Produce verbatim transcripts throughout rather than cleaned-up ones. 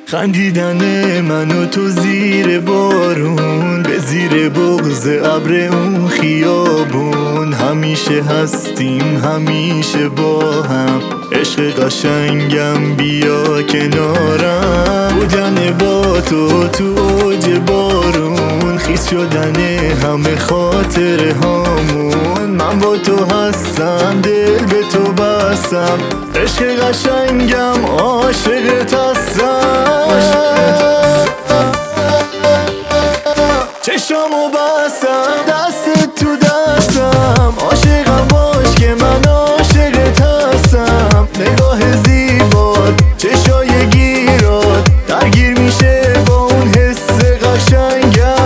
خندیدن من و تو زیر بارون، به زیر بغض ابر اون خیابون. همیشه هستیم همیشه با هم، عشق قشنگم بیا کنارم. بودن با تو تو اوج بارون، خیس شدن همه خاطر هامون. من با تو هستم دل به تو بستم، عشق قشنگم عاشقت هستم. چشامو بستم دست تو دستم، عاشقم باش که من عاشقت هستم. نگاه زیبات چشای گیرات درگیر میشه با اون حس قشنگم.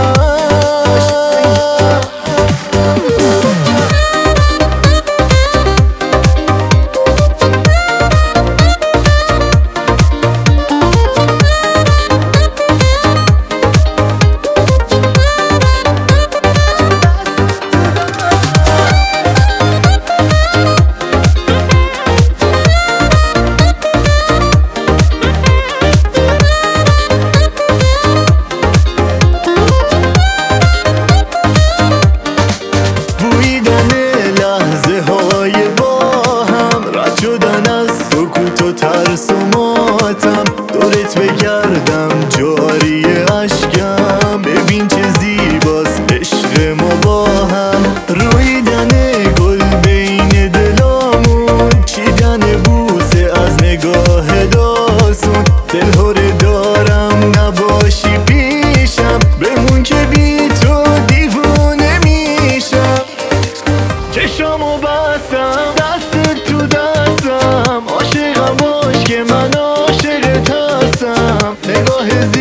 ترس و ماتم دورت بگردم جاری اشکم. ببین چه زیباست عشق ما با هم، رویدن گل بین دلامون. چیدن بوسه از نگاه داسون، دلهوره دارم نباشی پیشم. بمون که بی تو دیوونه میشم. چشامو بستم دست تو دستم، عاشقم باش که من عاشقت هستم. نگاه